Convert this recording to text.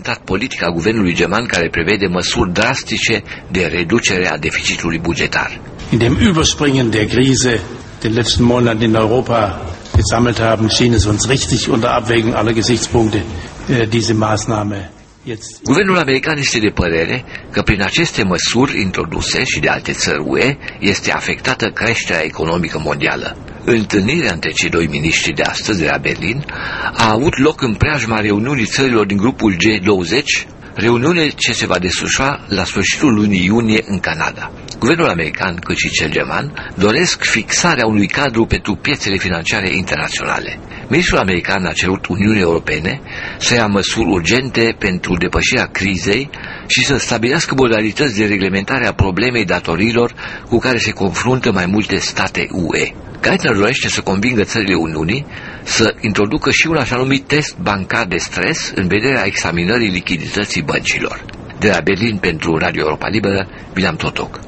prezentat politica guvernului german care prevede măsuri drastice de reducere a deficitului bugetar. In dem Überspringen der Krise den letzten Monaten in Europa gesammelt haben, schien es uns richtig unter Abwägung aller Gesichtspunkte diese Maßnahme. Guvernul american este de părere că prin aceste măsuri introduse și de alte țări UE este afectată creșterea economică mondială. Întâlnirea între cei doi miniștri de astăzi de la Berlin a avut loc în preajma reuniunii țărilor din grupul G20, reuniune ce se va desfășura la sfârșitul lunii iunie în Canada. Guvernul american, cât și cel german, doresc fixarea unui cadru pentru piețele financiare internaționale. Ministrul american a cerut Uniunii Europene să ia măsuri urgente pentru depășirea crizei și să stabilească modalități de reglementare a problemei datoriilor cu care se confruntă mai multe state UE. Geithner dorește să convingă țările Uniunii să introducă și un așa numit test bancar de stres în vederea examinării lichidității băncilor. De la Berlin pentru Radio Europa Liberă, William Totoc.